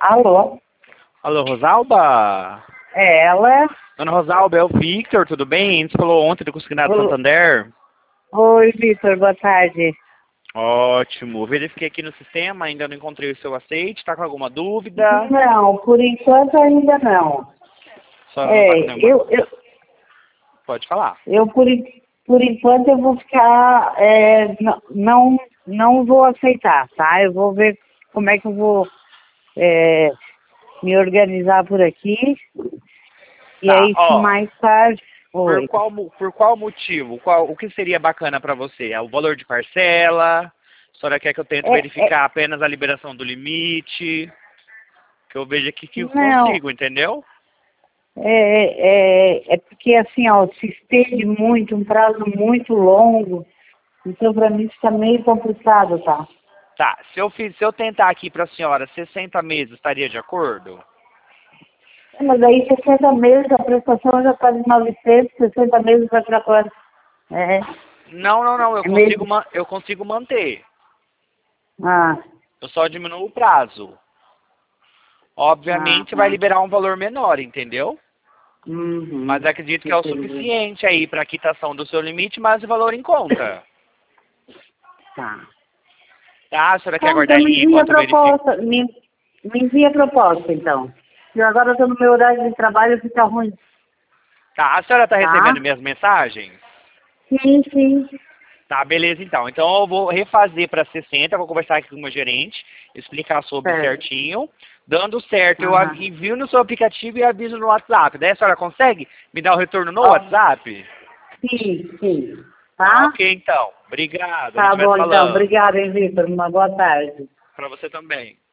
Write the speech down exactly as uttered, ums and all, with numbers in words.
Alô? Alô, Rosalba? É ela? Dona Rosalba, é o Victor, tudo bem? A gente falou ontem do Consignado O- Santander. Oi, Vitor, boa tarde. Ótimo. Verifiquei aqui no sistema, ainda não encontrei o seu aceite. Tá com alguma dúvida? Não, por enquanto ainda não. A senhora não tá com É, nenhuma... eu, eu, Pode falar. eu por, en- por enquanto eu vou ficar, é, n- não, não vou aceitar, tá? Eu vou ver como é que eu vou é, me organizar por aqui. E Tá, aí, se ó. mais tarde... Por Oi. qual, mo- por qual motivo? Qual, o que seria bacana para você? É o valor de parcela? A senhora quer que eu tente É, é, verificar apenas a liberação do limite? Que eu vejo aqui que eu não, consigo, entendeu? é, é, é porque assim, ó, se estende muito, um prazo muito longo, então para mim fica meio complicado, tá? Tá, se eu, fiz, se eu tentar aqui para a senhora sessenta meses, estaria de acordo? Mas aí sessenta meses, a prestação já está de novecentos, sessenta meses vai para quanto? É, Não, não, não, eu é consigo, meio... ma- eu consigo manter. Ah, Eu só diminuo o prazo. ah, Obviamente vai ah. liberar um valor menor, entendeu? Uhum, Mas acredito que é o entendi. suficiente aí para a quitação do seu limite, mas o valor em conta. Tá. Tá, a senhora quer Tá, aguardar então em me linha envia a enquanto eu verifico? proposta, me, me envia a proposta, então. E agora eu estou no meu horário de trabalho, fica ruim, Tá, a senhora está tá? recebendo minhas mensagens? Sim, sim. Tá, beleza então. Então eu vou refazer para sessenta, vou conversar aqui com o meu gerente, explicar sobre Certo. certinho. Dando certo, eu av- Aham. envio no seu aplicativo e aviso no WhatsApp. Daí a senhora consegue me dar o retorno no Ó, WhatsApp? sim, sim. Tá, Tá? ok então. Obrigado, a Tá gente vai se bom, então. falando. Obrigada, hein, Vitor. Uma boa tarde. Para você também.